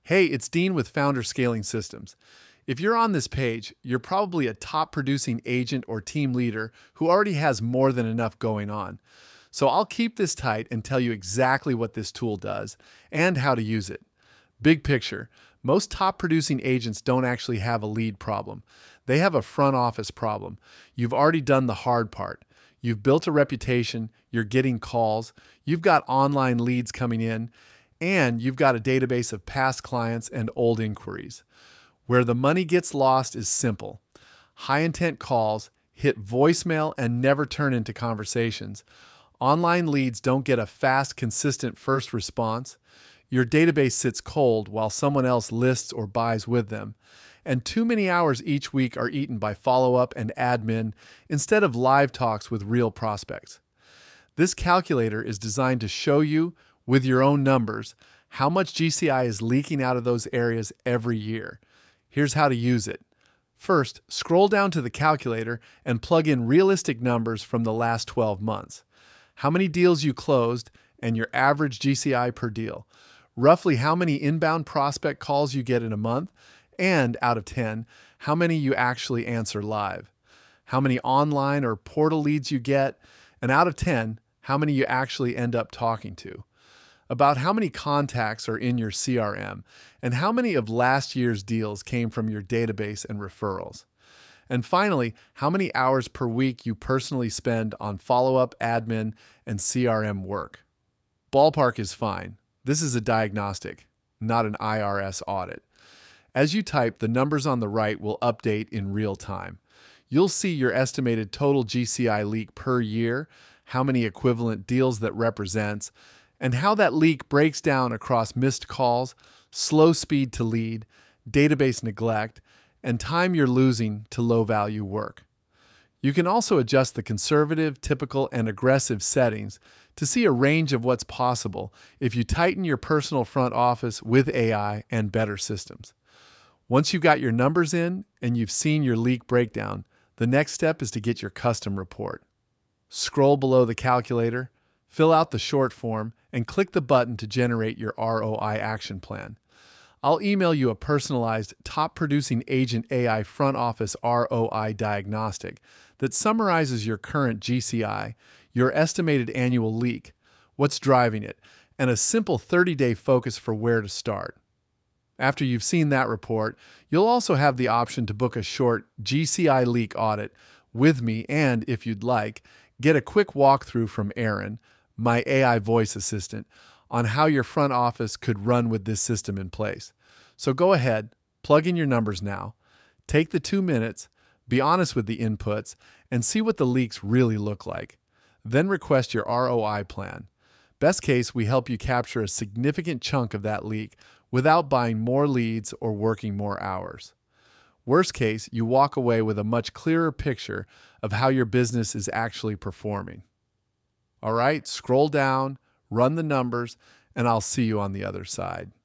Hey, it's Dean with Founder Scaling Systems. If you're on this page, you're probably a top producing agent or team leader who already has more than enough going on. So I'll keep this tight and tell you exactly what this tool does and how to use it. Big picture, most top producing agents don't actually have a lead problem. They have a front office problem. You've already done the hard part. You've built a reputation, you're getting calls, you've got online leads coming in, and you've got a database of past clients and old inquiries. Where the money gets lost is simple. High intent calls hit voicemail and never turn into conversations. Online leads don't get a fast, consistent first response. Your database sits cold while someone else lists or buys with them. And too many hours each week are eaten by follow-up and admin instead of live talks with real prospects. This calculator is designed to show you, with your own numbers, how much GCI is leaking out of those areas every year. Here's how to use it. First, scroll down to the calculator and plug in realistic numbers from the last 12 months. How many deals you closed and your average GCI per deal. Roughly how many inbound prospect calls you get in a month, and out of 10, how many you actually answer live. How many online or portal leads you get, and out of 10, how many you actually end up talking to. About how many contacts are in your CRM, and how many of last year's deals came from your database and referrals. And finally, how many hours per week you personally spend on follow-up, admin, and CRM work. Ballpark is fine. This is a diagnostic, not an IRS audit. As you type, the numbers on the right will update in real time. You'll see your estimated total GCI leak per year, how many equivalent deals that represents, and how that leak breaks down across missed calls, slow speed to lead, database neglect, and time you're losing to low-value work. You can also adjust the conservative, typical, and aggressive settings to see a range of what's possible if you tighten your personal front office with AI and better systems. Once you've got your numbers in and you've seen your leak breakdown, the next step is to get your custom report. Scroll below the calculator, fill out the short form, and click the button to generate your ROI action plan. I'll email you a personalized top producing agent AI front office ROI diagnostic that summarizes your current GCI, your estimated annual leak, what's driving it, and a simple 30-day focus for where to start. After you've seen that report, you'll also have the option to book a short GCI leak audit with me and, if you'd like, get a quick walkthrough from Aaron, my AI voice assistant, on how your front office could run with this system in place. So go ahead, plug in your numbers now, take the 2 minutes, be honest with the inputs, and see what the leaks really look like. Then request your ROI plan. Best case, we help you capture a significant chunk of that leak without buying more leads or working more hours. Worst case, you walk away with a much clearer picture of how your business is actually performing. All right, scroll down, run the numbers, and I'll see you on the other side.